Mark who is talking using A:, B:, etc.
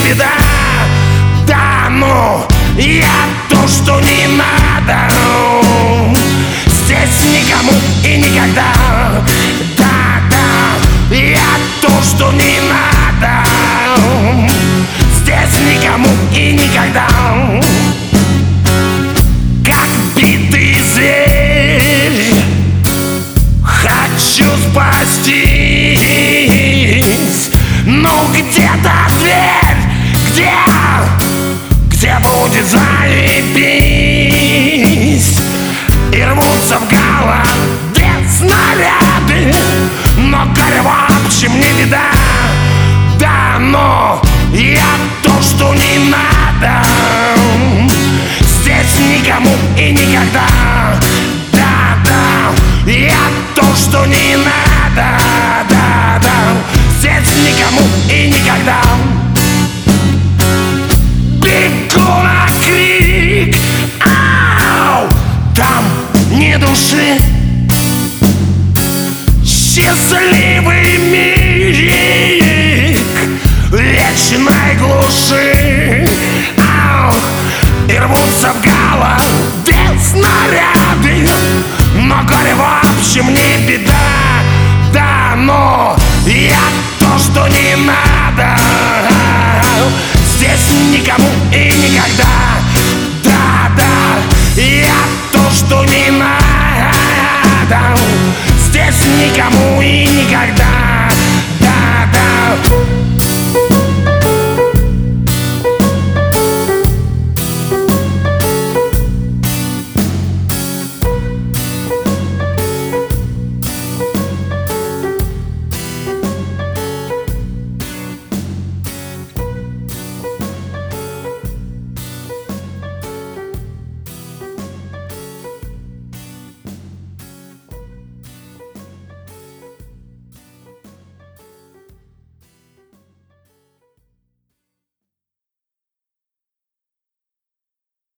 A: беда. Да, но я то, что не надо. Здесь никому и никогда. Да, да, я то, что не надо. Здесь никому и никогда. Как битый зверь хочу спастись. Ну где-то дверь, где будет заебись. И рвутся в голове снаряды, но горе вообще не беда. Да, но я то, что не надо. Здесь никому и никогда. Да, да, я то, что не надо. Да, да, здесь никому и никогда. Бегу на крик, ау, там ни души. Счастливый миг вечной глуши. Ау, и рвутся в голове снаряды, но горе в общем не беда. Да, но я то, что не надо. Здесь никому и никогда. Да, да, я то, что не надо. Здесь никому и никогда. Да, да.